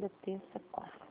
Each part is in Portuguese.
segunda, terça, quarta.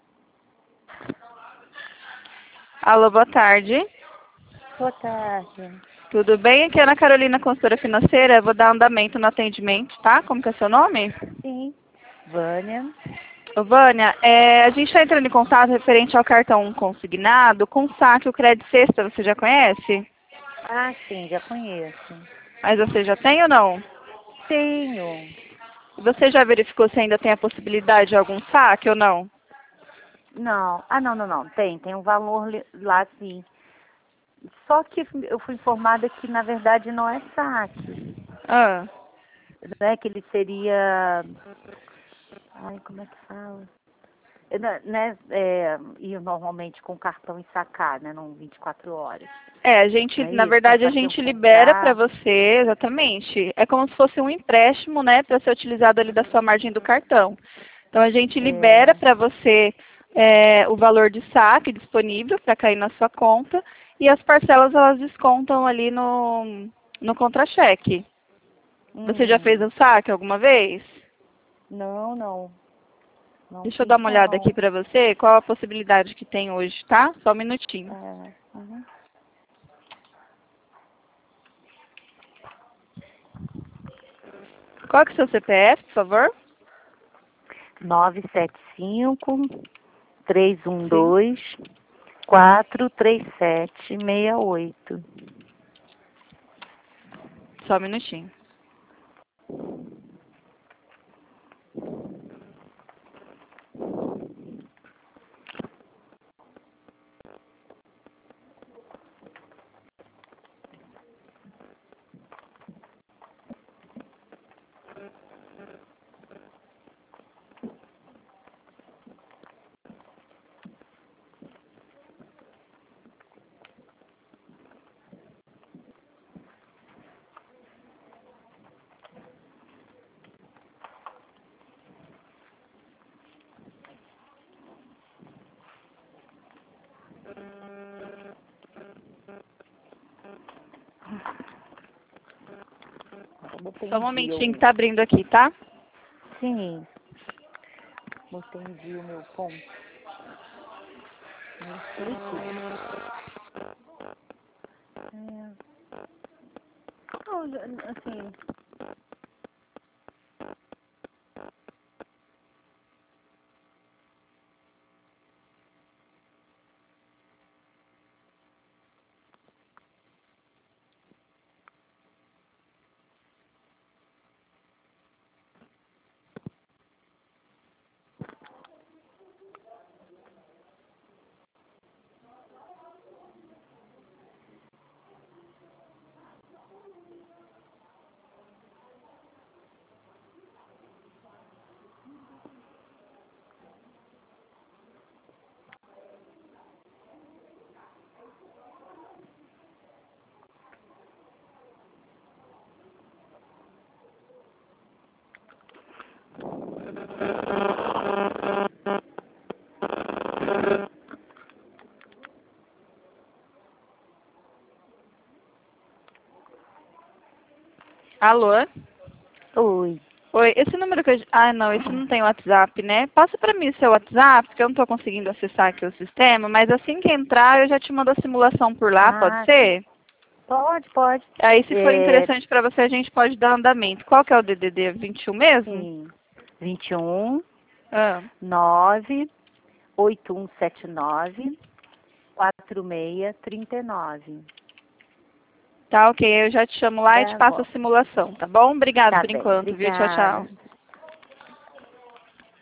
Alô, boa tarde. Boa tarde. Tudo bem? Aqui é a Ana Carolina, consultora financeira. Eu vou dar andamento no atendimento, tá? Como que é seu nome? Sim. Vânia. Ô, Vânia, a gente está entrando em contato referente ao cartão consignado com o saque, o Crédito Sexta, você já conhece? Ah, sim, já conheço. Mas você já tem ou não? Tenho. Você já verificou se ainda tem a possibilidade de algum saque ou não? Não. Ah, não. Tem um valor lá, sim. Só que eu fui informada que, na verdade, não é saque. Ah, Né? Que ele seria... Ai, como é que fala? Né? Ir normalmente com cartão e sacar, né? Não 24 horas. a gente, Não é na isso? Sem verdade, a fazer um gente libera para contrato. você, exatamente. É como se fosse um empréstimo, né, para ser utilizado ali da sua margem do cartão. Então, a gente libera É, para você o valor de saque disponível para cair na sua conta e as parcelas, elas descontam ali no contra-cheque. Você já fez uhum. o saque alguma vez? Não Deixa eu fiz dar uma olhada aqui não. para você, qual a possibilidade que tem hoje, tá? Só um minutinho. Uhum. Qual que é o seu CPF, por favor? Sim. 975-312-43768. Só um minutinho. Botei Só um em dia momentinho que tá abrindo aqui, tá? Sim, botei em dia o meu ponto. Eu sei Não, assim, Alô? oi. Oi, esse número que eu... Ah, não, esse não tem WhatsApp, né? Passa pra mim o seu WhatsApp, porque eu não tô conseguindo acessar aqui o sistema, mas assim que entrar eu já te mando a simulação por lá, pode Ah, ser? pode. Aí, se for É, interessante pra você, a gente pode dar andamento. Qual que é o DDD? 21 mesmo? sim, 21 Ah, 9 8179 4639. tá, ok. Eu já te chamo lá e te Tá passo a bom. simulação, tá bom? Obrigado Tá por bem, enquanto, viu? Tchau, tchau. obrigada.